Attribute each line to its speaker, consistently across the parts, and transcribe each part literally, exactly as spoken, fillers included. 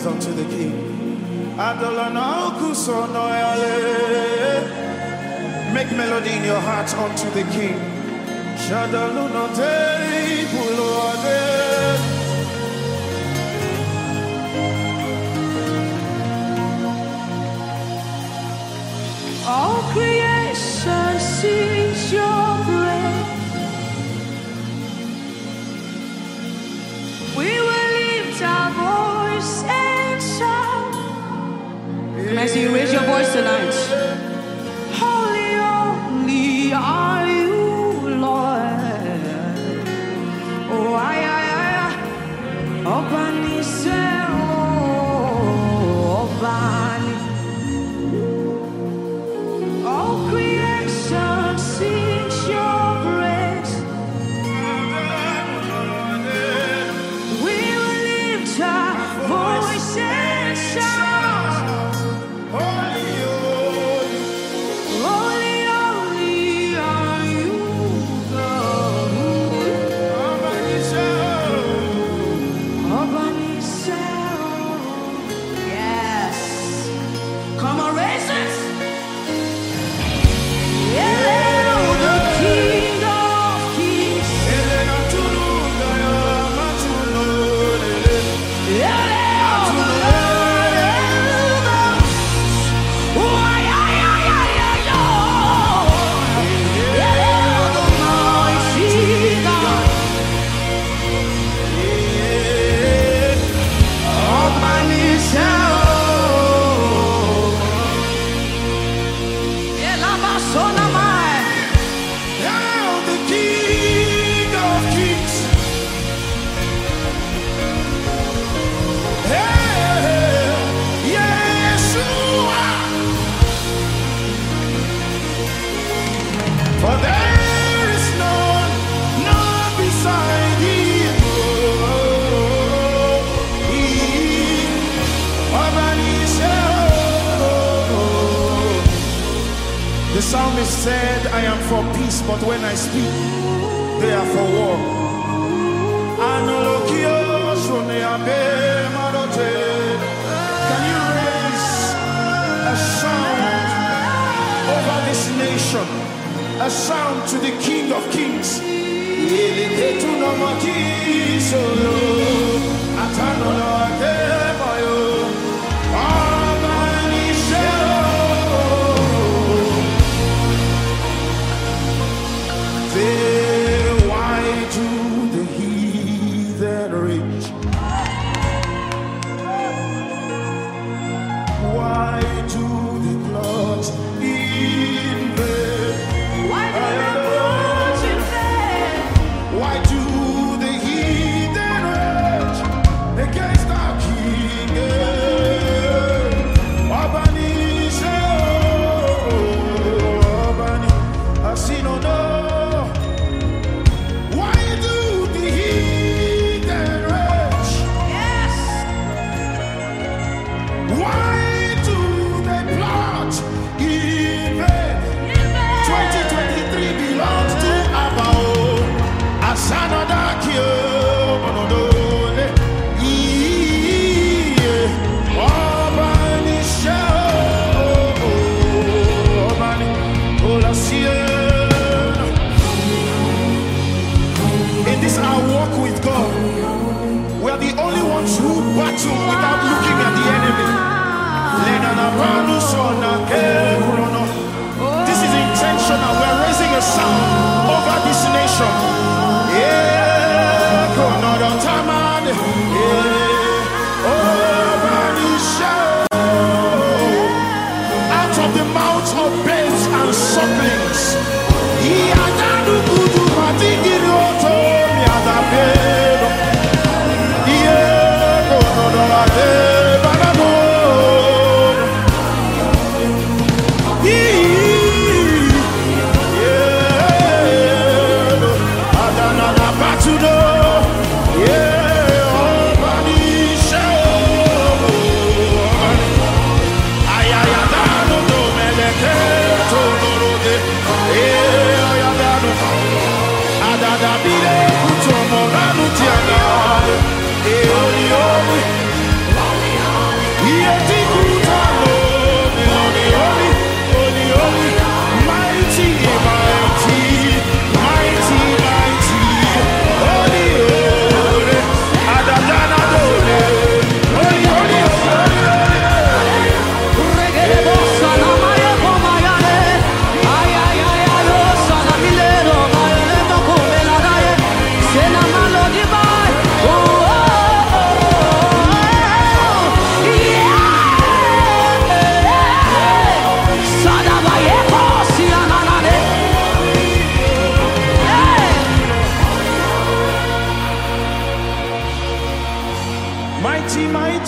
Speaker 1: unto the King. Make melody in your heart unto the King.
Speaker 2: All creation sings your praise. We will lift our voice and shout. Can I see you raise your voice tonight? Holy, holy are you, Lord. Oh, I, I, I, Obani se, oh, Obani. All creation sings your praise. We will lift our voice and shout. Holy, holy are you, God. Yes. Come on, raise it.
Speaker 1: For there is none, none beside him. He, the psalmist said, I am for peace, but when I speak, they are for war. Can you raise a sound over this nation? A sound to the King of Kings. Why do the heathen rage? Why do the gods invade?
Speaker 2: Why do the gods invade?
Speaker 1: Why do the heathen rage against our King? Obani, Obani, I see no no. Why do the heathen rage?
Speaker 2: Yes.
Speaker 1: Why do they plot invade? twenty twenty-three belongs to our own. Asanada kio monodole. Yeah. Obani show. Obani Olasien. In this our walk with God, we are the only ones who battle without looking at the enemy. This is intentional. We're raising a sound over this nation. Yeah.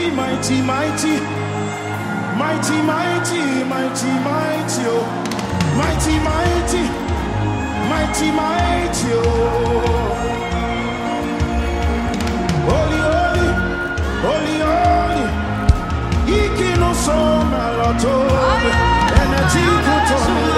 Speaker 1: mighty, mighty, mighty, mighty, mighty, mighty, mighty, oh, mighty, mighty, mighty, mighty, oh, holy, holy, holy, holy, Ikino so malato, energy kuto,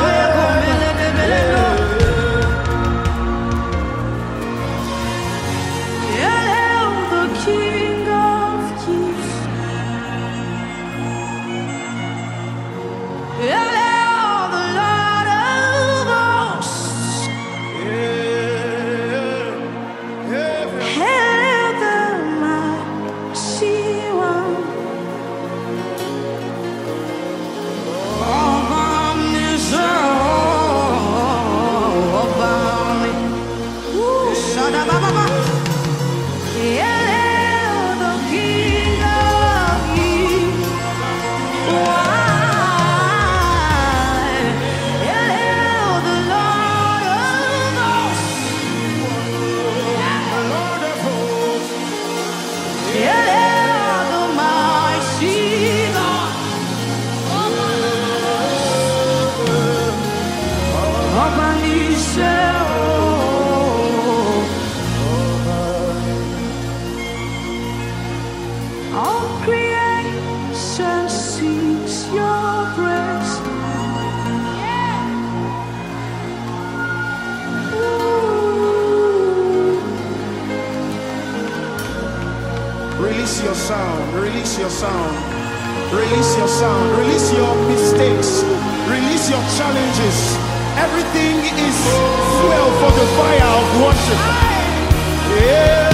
Speaker 1: Release your sound, release your sound, release your sound, release your mistakes, release your challenges. Everything is fuel for the fire of worship. Yeah.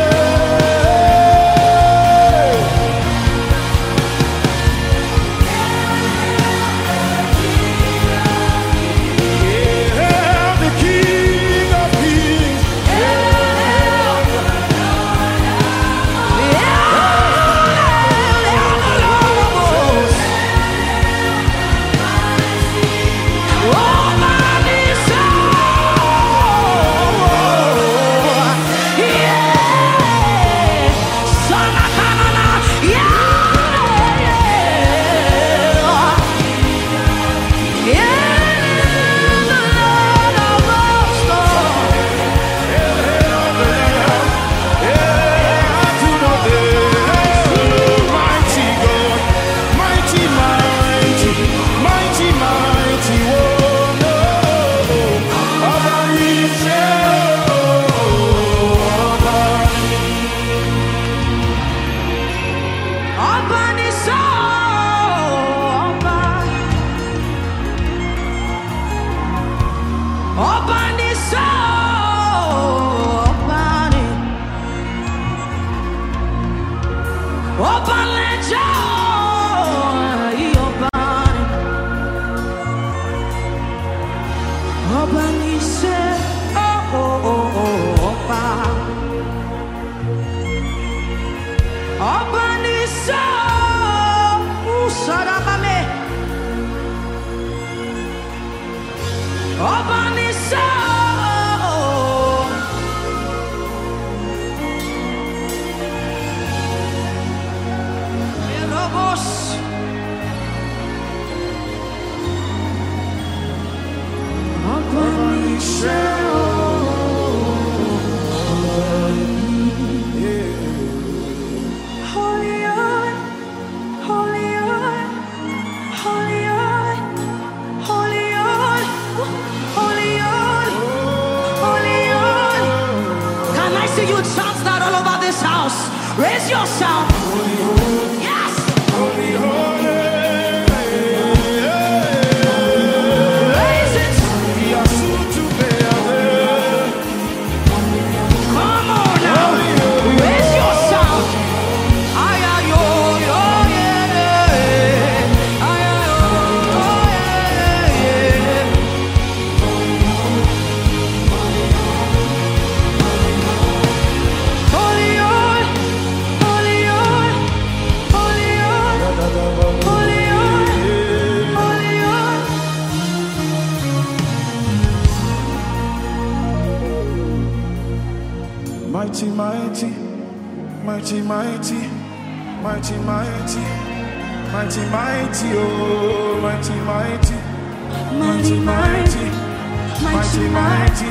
Speaker 2: Raise your sound. Yes.
Speaker 1: Holy, holy.
Speaker 2: Raise it. Come on now. Raise your sound. Ay, ay, oh, oh, yeah. Ay, ay, oh, oh, yeah. Holy, holy. Mighty, mighty, mighty, mighty,
Speaker 1: mighty, mighty, mighty, mighty, oh, mighty, mighty, mighty, mighty, mighty, mighty,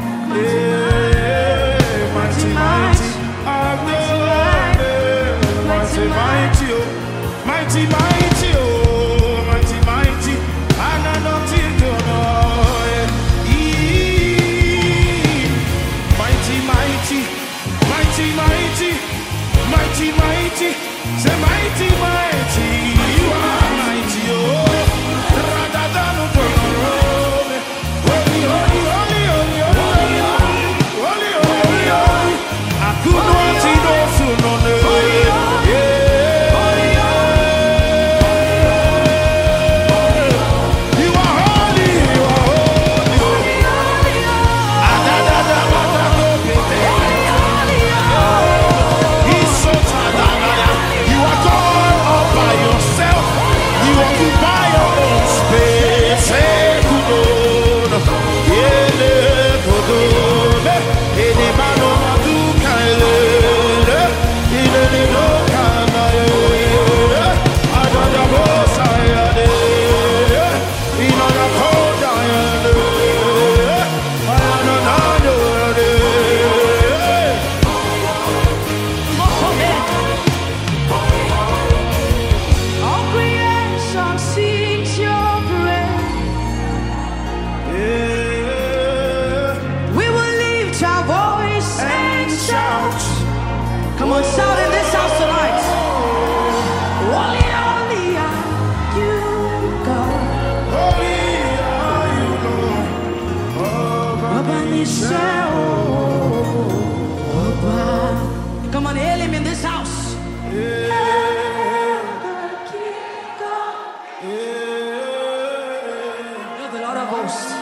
Speaker 1: yeah, mighty, mighty, mighty, mighty, oh, mighty, mighty, oh, mighty, mighty, and I don't think you know, mighty, mighty, mighty, mighty, mighty, mighty, say mighty, mighty, you are mighty, oh, rather than a holy, holy, holy, holy, holy, holy, holy, holy, I could not see those who know the
Speaker 2: Come on, shout in this house tonight. Holy, holy are you, God.
Speaker 1: Holy are you, Lord.
Speaker 2: Come on, hail him in this house.
Speaker 1: Yeah.
Speaker 2: You're the Lord of hosts.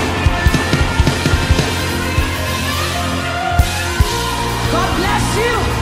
Speaker 2: God bless you.